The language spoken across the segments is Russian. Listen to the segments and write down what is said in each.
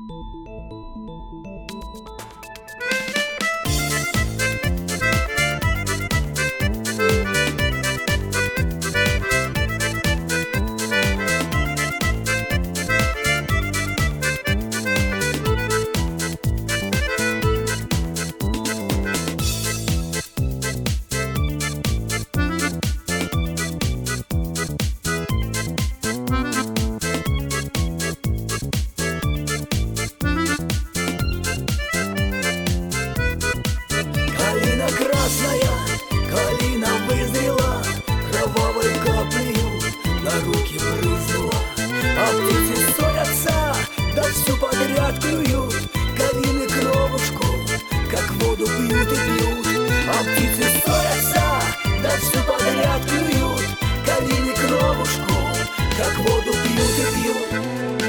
Калина вызрела, кровавой каплею на руки брызнула. А птицы ссорятся, да всю подряд клюют калины кровушку, как воду пьют и пьют. А птицы ссорятся, да всю подряд клюют калины кровушку, как воду пьют и пьют.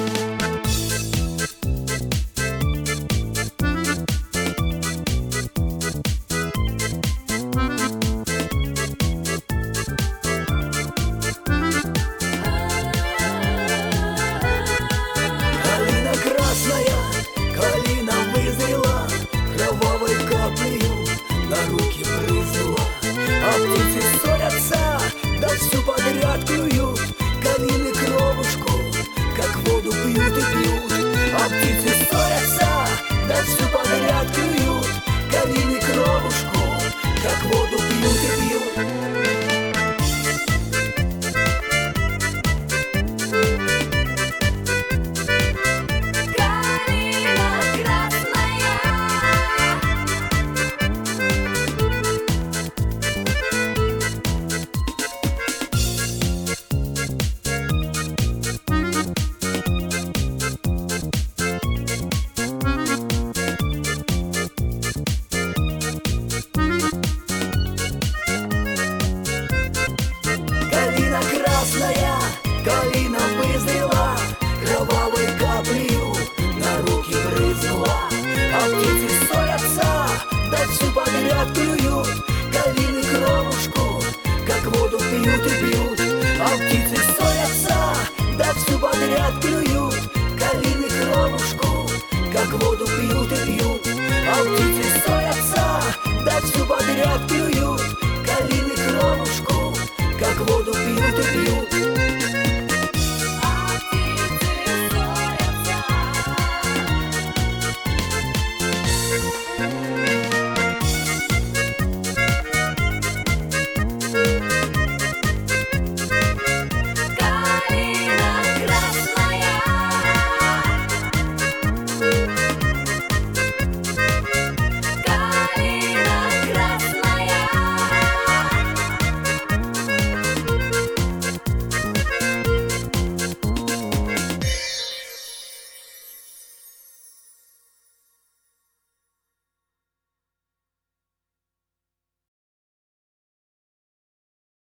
Калина вызрела, кровавой каплею на руки брызнула. А птицы ссорятся, да всю подряд клюют калины кровушку, как воду пьют и пьют. А птицы ссорятся, да всю подряд клюют калины кровушку, как воду пьют и пьют. Калина вызрела, кровавой каплею на руки брызнула. А птицы ссорятся, да всю подряд клюют калины кровушку, как воду пьют и пьют. А птицы ссорятся, да всю подряд клюют калины кровушку, как воду пьют и пьют. А птицы ссорятся, да всю подряд клюют калины кровушку, как воду пьют и пьют.